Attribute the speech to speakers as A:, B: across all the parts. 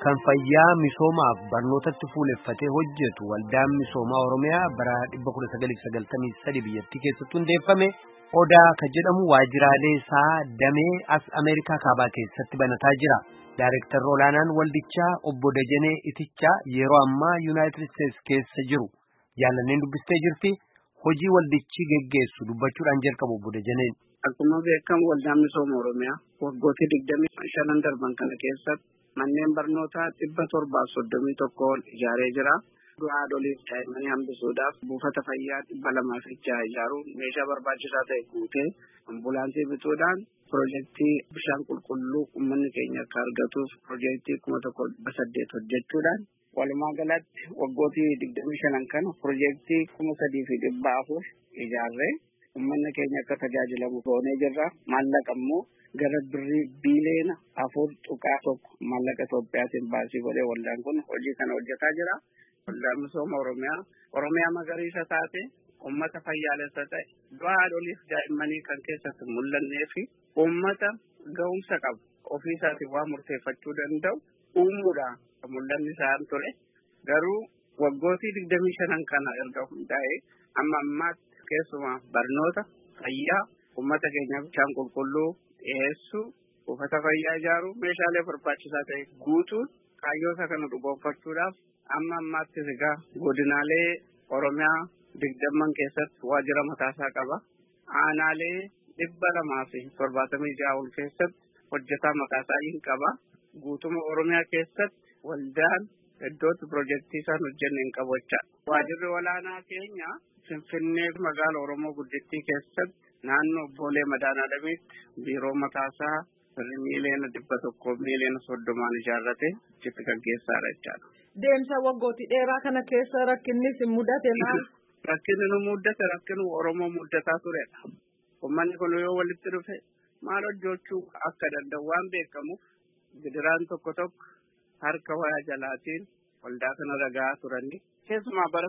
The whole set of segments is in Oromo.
A: kan fayyaa misoomaaf barnootatti fuuleffatee hojjetu waldaan misoomaa Oromiyaa bara 1993 biyyattii keessatti hundeeffame Odaa kan jedhamu waajjiraalee isaa damee as Ameerikaa kaabaa keessatti banataa jira. Daareektarri olaanaan waldichaa obbo Dajanee Itichaa yeroo ammaa Yuunaayitid Isteetsi keessa jiru. Jaalanneen dubbistee jirti. Hojii waldichi geggeessu dubbachuudhaan jalqabu obbo Dajaneen.
B: Akkuma beekamu waldaan misooma Oromiyaa waggoota 25 darban kana keessatti manneen barnootaa 731 ijaaree jira. Haadholiif daa'immanii hambisuudhaaf buufata fayyaa 206 ijaaruun meeshaa barbaachisaa ta'e guutee ambulaansii bituudhaan piroojeektii bishaan qulqulluu uummanni keenya akka argatuuf piroojeektii 1,800 hojjechuudhaan walumaa galatti waggootii 25 kana piroojeektii 3,400 ijaarree uummanni keenya akka tajaajilamu goonee jirra. Maallaqa immoo gara birrii biiliyoona 4.1 maallaqa Itoophiyaatiin baasii godhee waldaan kun hojii kana hojjetaa jira. Waldaan misooma Oromiyaa magariisa taate uummata fayyaalessa ta'e haadholiif daa'immanii kan keessatti mul'annee fi uummata ga'umsa qabu ofii isaatiin waa murteeffachuu danda'u uumuudhaan mul'anni isaan ture. Garuu waggootii 25 kana erga hundaa'ee amma ammaatti keessumaa barnoota fayyaa uummata keenyaaf bishaan qulqulluu dhiyeessuu buufata fayyaa ijaaruu meeshaalee barbaachisaa ta'e guutuun kaayyoota kana dhugoomfachuudhaaf amma ammaatti egaa godinaalee Oromiyaa 20 keessatti waajjira mataasaa qaba. Aanaalee 276 ol keessatti hojjetaa mataasaa hin qaba. Guutuma Oromiyaa keessatti waldaan iddootti piroojeektii isaan hojjenne hin qabu jechaadha. Waajjirri olaanaa keenya Finfinnee magaala Oromoo guddittii keessatti naannoo Boolee Madaanaadamiitti biiroo mataasaa miiliyoona 100 miiliyoona 30 ijaarrate itti gaggeessaadha jechaadha.
C: Deemsa waggooti dheeraa kana keessa rakkinni si mudate maal?
B: Rakkinni nu mudate rakkinni Oromoo mudataa turedha. Uummanni kun yoo walitti dhufe maal hojjechuu akka danda'u waan beekamuuf gidiraan tokko harka waya jalaatiin waldaa kana ragaa turani. Keessumaa bara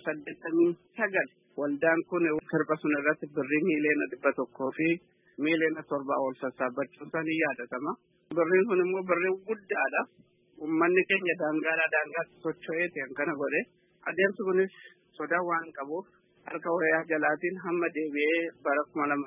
B: 1989 waldaan kun sirba sun irratti birrii miiliyoona 100 fi miiliyoona 7 ol sassaabachuun isaanii yaadatama. Birriin kun immoo birrii guddaadha. Uummanni keenya daangaatti socho'ee ta'an kana godhe. Adeemsi kunis sodaa waan qabuuf harka wayaa jalaatiin hamma deebi'ee bara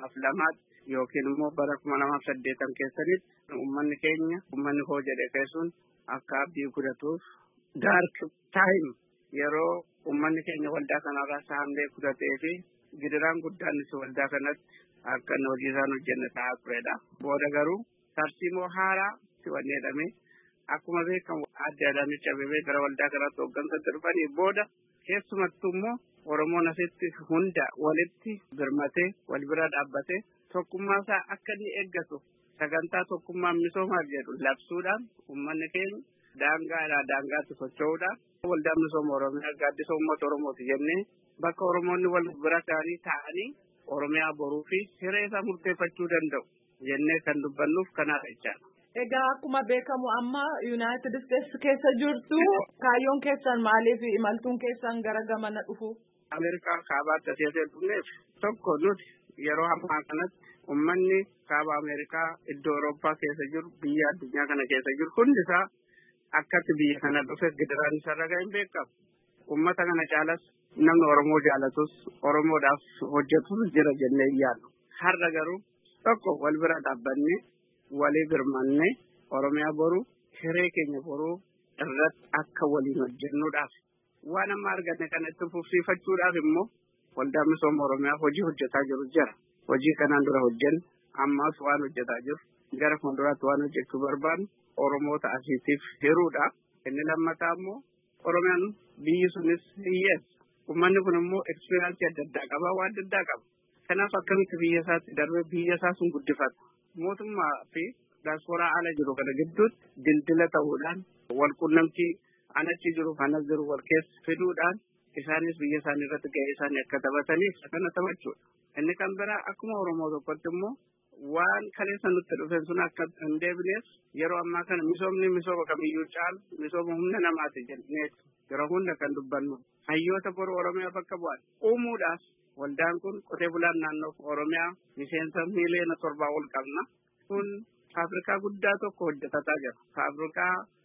B: 2002 yookiin immoo bara 2008 keessatti uummanni hoo jedhe keessuun akka abdii gudatuuf dark time yeroo uummanni keenya waldaa kanarraa saamlee kutatee fi gidiraan guddaanis waldaa kanatti akka hojii isaan hojjenne ta'aa turedha. Booda garuu tarsiimoo haaraa si'anneedhame. Akkuma beekamu adda Adaanech Abeebee gara waldaa kanaatti hooggansa dhufanii booda keessumattuu immoo Oromoon asitti hunda walitti birmatee wal bira dhaabbatee tokkummaa isaa akka inni eeggatu sagantaa tokkummaa misoomaa jedhu labsuudhaan uummanni keenya daangaatti socho'uudhaan waldaa misooma Oromiyaa gaaddisa uummata Oromooti jennee bakka Oromoonni wal bira ta'anii Oromiyaa boruu fi hiree isaa murteeffachuu danda'u jennee kan dubbannuuf kanaadha jechaadha.
C: Egaa akkuma beekamu amma Yuunaayitid Isteetsi keessa jirtu kaayyoon keessan maaliif imaltuun keessan gara gamana dhufu?
B: Ameerikaa kaabaatti asii dhufneef tokko nuti yeroo ammaa kanatti uummanni kaaba Ameerikaa iddoo Awurooppaa keessa jiru biyya addunyaa kana keessa jiru hundisaa akkatti biyya kana dhufe gidiraan isa ragaa hin beekamu. Uummata kana caalas namni Oromoo jaalatus Oromoodhaaf hojjetus jira jennee yaaddu. Har'a garuu tokko wal bira dhaabbannee walii birmanne Oromiyaa boruu hiree keenya boruu irratti akka waliin hojjennuudhaaf waan amma arganne kana itti fufsiifachuudhaaf immoo waldaan misooma Oromiyaa hojii hojjetaa jiru jira. Hojii kanaan dura hojjenne ammaas waan hojjetaa jiru gara fuulduraatti waan hojjechuu barbaannu Oromoota asiitiif hiruudha. Inni lammataa immoo Oromiyaan biyyi sunis hiyyeessa. Uummanni kun immoo ekspiriyaansii adda addaa qaba waan adda addaa qaba. Kanaaf akkamitti biyya isaatti darbee biyya isaa sun guddifata. Mootummaa fi daasporaa ala jiru kana gidduutti dildila ta'uudhaan wal quunnamtii anachi jiru kanas jiru wal keessa fiduudhaan isaanis biyya isaanii irratti gahee isaanii akka taphataniif kana taphachuudha. Inni kan biraa akkuma Oromoo tokkotti immoo waan kaleessa nutti dhufeen sun akka hin deebineef yeroo ammaa kana misooma kamiyyuu caalu misooma humna namaati jennee yeroo hunda kan dubbannu hayyoota boru Oromiyaa bakka bu'an uumuudhaaf waldaan kun qotee bulaan naannoo Oromiyaa miseensa miiliyoona 7 ol qabna. Kun Afrikaa guddaa tokko hojjetataa jira. Afrikaa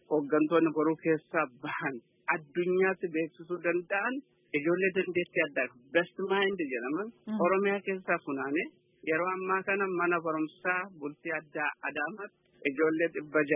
B: hooggantoonni boruu keessaa bahan addunyaatti beeksisuu danda'an ijoollee dandeettii addaa best mind jedhaman Oromiyaa keessaa funaane yeroo ammaa kana mana barumsaa bultii addaa Adaamaatti ijoollee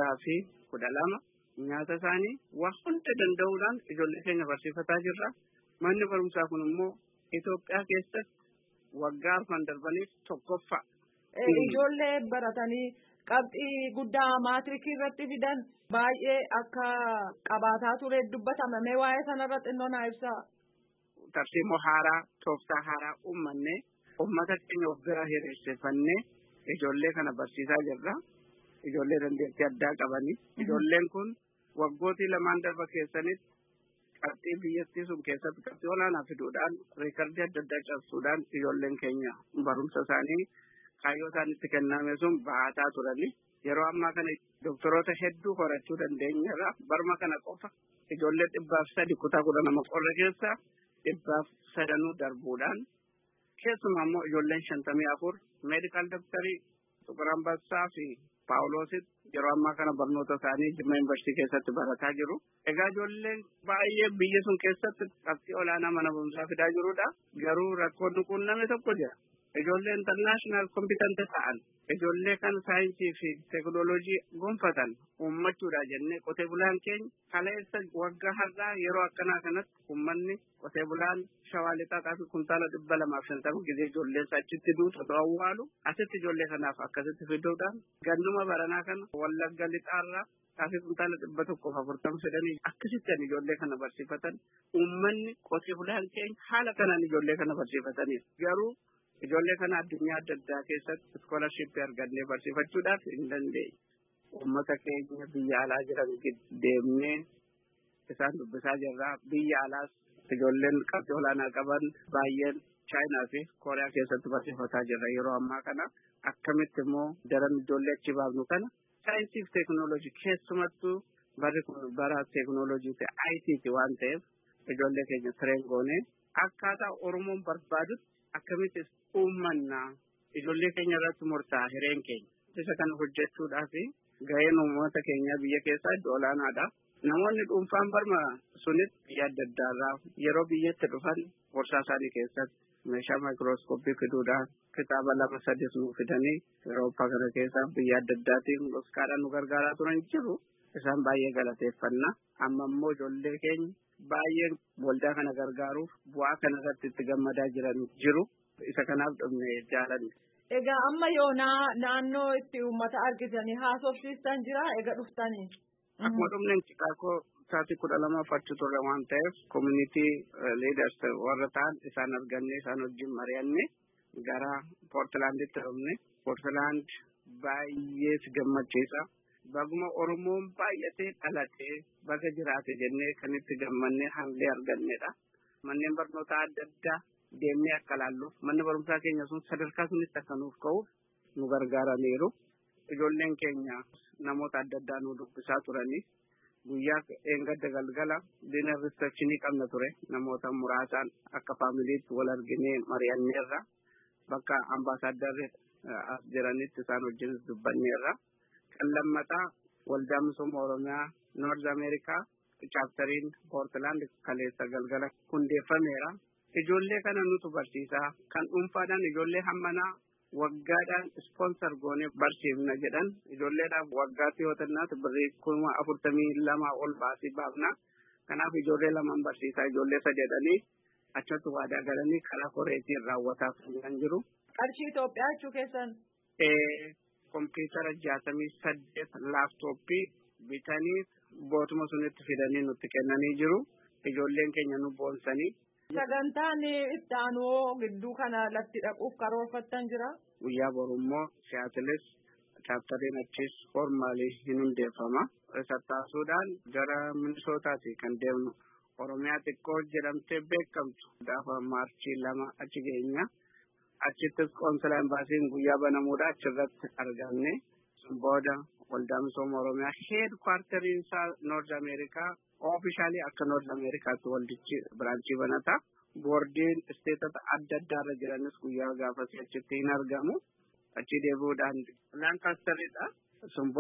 B: 612 nyaata isaanii waa hunda danda'uudhaan ijoollee keenya barsiifataa jirra. Manni barumsaa kun immoo Itoophiyaa keessatti waggaa arfan darbaniif tokkoffaa.
C: Ijoollee baratanii qabxii guddaa maatirikii irratti fidan baay'ee akka qabaataa ture dubbatame waa'ee sanarratti xinnoo naa ibsaa.
B: Tarsiimoo haaraa tooftaa haaraa uummanne uummata keenya of bira hiriirsifannee ijoollee kana barsiisaa jirra. Ijoollee dandeettii addaa qabanii ijoolleen kun waggootii lamaan darba keessanitti qabxii biyyattii sun keessatti qabxii olaanaa fiduudhaan riikardii adda addaa cabsuudhaan ijoolleen keenya barumsa isaanii kaayyoo isaanitti kenname sun baataa turani. Yeroo ammaa kana doktoroota hedduu horachuu dandeenyeerra. Barma kana qofa ijoollee 300 kutaa 12 qorra keessa 300 darbuudhaan keessumaa immoo ijoolleen 54 meedikaal doktarii Tuqur Ambassaa fi Paawuloositti yeroo ammaa kana barnoota isaanii Jimma Yuunivarsiitii keessatti barataa jiru. Egaa ijoolleen baay'ee biyya sun keessatti qabxii olaanaa mana barumsaa fidaa jirudha. Garuu rakkoon kun namni tokko jira. Ijoollee international competent ta'an ijoollee kan saayinsii fi teekinooloojii gonfatan uummachuudha jennee qotee bulaan keenya kaleessa waggaa har'aa yeroo akkanaa kanatti uummanni qotee bulaan shawaa lixaa fi kuntaala 250 gizee ijoollee achitti duutu awwaalu asitti ijoollee kanaaf akkasitti fiduudhaan gannuma baranaa kana Wallagga lixaarraa kaafii kuntaala 140 fedhanii akkasitti ijoollee kana barsiifatan uummanni qotee bulaan keenya haala kanaan ijoollee kana barsiifataniif garuu ijoollee kana addunyaa adda addaa keessatti iskoolarshipii argannee barsiifachuudhaaf hin dandeenye. Uummata keenya biyya alaa jiran deemnee isaan dubbisaa jirra. Biyya alaas ijoolleen qabxii olaanaa qaban baay'een Chaayinaa fi Kooriyaa keessatti barsiifataa jirra. Yeroo ammaa kana akkamitti immoo daran ijoollee achi baafnu kana saayinsii fi teekinooloojii keessumattuu barri kun bara teekinooloojii fi IT'ti waan ta'eef ijoollee keenya tireen goonee akkaataa Oromoon barbaadutti akkamitti uummanna ijoollee keenya irratti murtaa'a hireen keenya. Isa kana hojjechuudhaaf gaheen uummata keenya biyya keessaa iddoo olaanaadha. Namoonni dhuunfaan barma sunitti biyya adda addaarraa yeroo biyyatti dhufan gorsaa isaanii keessatti meeshaa maayikirooskooppii fiduudhaan kitaaba 2-3 nu fidanii Awurooppaa kana keessaa biyya adda addaatiin goskaadhaan nu gargaaraa turan jiru. Isaan baay'ee galateeffanna. Amma immoo ijoollee keenya baay'een waldaa kana gargaaruuf bu'aa kana irratti itti gammadaa jiran jiru. Isa kanaaf dhumne jaalanne.
C: Egaa amma yoonaa naannoo itti uummata argitanii haasofsiistan jira egaa dhuftanii.
B: Akkuma dhumne Chicaagoo sa'aatii 12 achi turre waan ta'eef community leaders warra ta'an isaan arganne isaan wajjin mari'anne gara Portlanditti dhumne. Portland baay'ee si gammachiisa. Baguma Oromoon baay'atee dhalatee baga jiraate jennee kan itti gammannee hamilee argannedha. Manneen barnootaa adda addaa deemnee akka laalluuf manni barumsaa keenya sun sadarkaa sunitti akka nuuf ka'uuf nu gargaaraniiru. Ijoolleen keenya namoota adda addaa nu dubbisaa turanii guyyaa eengadda galgala dinar receptionii qabna ture namoota muraasaan akka faamiliitti wal arginee mari'anneerra bakka ambaasaaddarri as jiranitti isaan wajjin dubbanneerra. Kan lammataa waldaa misooma Oromiyaa Noord Ameerikaa chaaptariin Portland kaleessa galgala hundeeffameera. Ijoollee kana nutu barsiisaa kan dhuunfaadhaan ijoollee hammanaa waggaadhaan sponsor goonee barsiifna jedhan ijoolleedhaaf waggaatti yoo tannaatu birrii 42 ol baasii baafna. Kanaaf ijoollee lamaan barsiisaa ijoollee sadeedhanii achatti waadaa galanii karaa koreetiin raawwataaf kan jiru.
C: Qarshii Itoophiyaa jechuu keessan?
B: Kompiitara 68 laaptooppii bitanii bootuma sunitti fidanii nutti kennanii jiru. Ijoolleen keenya nu boonsanii.
C: Sagantaan itti aanuu gidduu kana latti dhaquuf karoorfattan jira?
B: Guyyaa borummoo Siyaatilis chaaptariin achis formaalii hin hundeeffama. Sattaasuudhaan gara Minisootaati kan deemnu. Oromiyaa xiqqoo jedhamtee beekamtu gaafa Maarchii 2 achi geenya. Achittis qoonsila embaasiin guyyaa banamuudha achirratti arganne. Booda waldaa misooma Oromiyaa heedkwaartariin isaa Noord Ameerikaa oofishaalii akka Noord Ameerikaatti waldichi biraanchii banata. Boordiin isteetota adda addaarra jiranis guyyaa gaafas achitti hin argamu. Achi deebi'uudhaan Laankaastariidha. Sun booda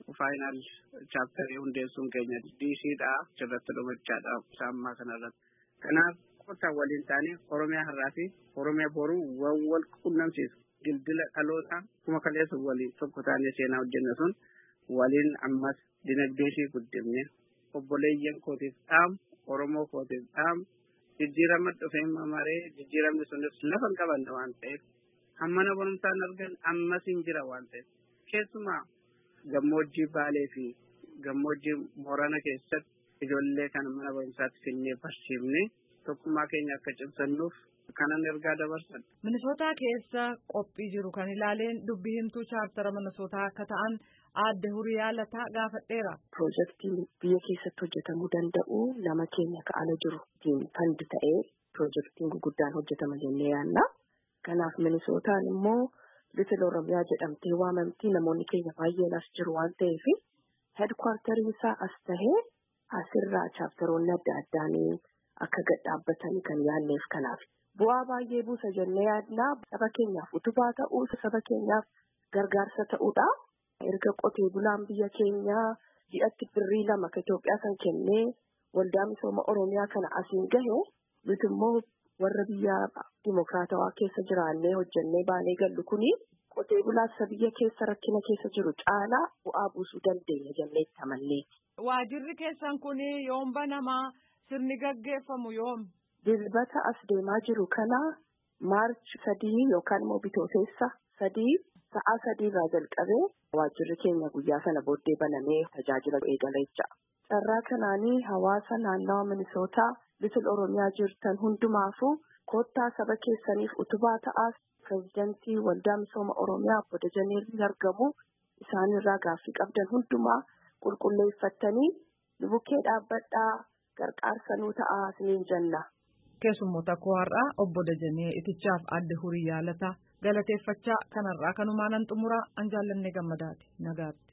B: faayinaal chaaptarii hundeessuun keenya DCdha irratti dhumachaadha saammaa kanarratti. Kanaaf kottaa waliin taanee Oromiyaa har'aa fi Oromiyaa boruu wal quunnamsiisu dildila dhaloota kuma kaleessu waliin tokko taanee seenaa hojjenna sun waliin ammas dinagdee ishee guddifne obboleeyyan kootiif dhaamu Oromoo kootiif dhaamu jijjiirama dhufee mamaree jijjiiramni sunis lafa hin qabanne waan ta'eef hammana barumsaan argan ammas hin jira waan ta'eef keessumaa gammoojjii Baalee fi gammoojjii Boorana keessatti ijoollee kana mana barumsaatti finnee barsiifne tokkummaa keenya akka cimsannuuf kanan ergaa dabarsan.
C: Minisootaa keessa qophii jiru kan ilaaleen dubbii himtuu chaartara Minisootaa akka ta'an aadde Huriyaa Lataa gaafadheera.
D: Piroojeektiin biyya keessatti hojjetamuu danda'u nama keenya ka'ala jiru fandi ta'ee piroojeektiin guguddaan hojjetama jennee yaadna. Kanaaf Minisootaan immoo Little Oromiyaa jedhamtee waamamtii namoonni keenya baay'een as jiru waan ta'eef heedkwaartariin isaa as tahee asirraa chaaptaroonni adda addaanii akka gad dhaabbatanii kan yaadneef kanaaf. Bu'aa baay'ee buusa jennee yaadna. Saba keenyaaf utubaa ta'uu, saba keenyaaf gargaarsa ta'uudha. Erga qotee bulaan biyya keenyaa ji'atti birrii 2 akka Itoophiyaa kan kennee waldaa misooma Oromiyaa kana asiin gahe nuti immoo warra biyya dimokiraatawaa keessa jiraannee hojjennee baanee gallu kuni qotee bulaa biyya keessa rakkina keessa jiru caalaa bu'aa buusuu dandeenya jennee itti amanne.
C: Waajirri keessan kuni yoom banamaa sirni gaggeeffamu yoom?
D: Dilbata as deemaa jiru kana Maarch 3 yookaan immoo Bitootessa 3 sa'a 3 irraa jalqabee waajirri keenya guyyaa sana booddee banamee tajaajila eegala jecha. Carraa kanaanii hawaasa naannawa Minisootaa Little Oromiyaa jirtan hundumaafuu kottaa saba keessaniif utubaa ta'aa pireezidantii waldaa misooma Oromiyaa Obbo Dajanee argamu isaanirraa gaaffii qabdan hundumaa qulqulleeffattanii bukkee dhaabbadhaa gargaarsa nuu ta'aa isiniin jenna.
C: Keessummoota koo har'aa Obbo Dajanee Itichaaf aadde Huriyaa Lataa galateeffachaa kanarraa kanumaan xumuraa an jaallanne gammadaati nagaatti.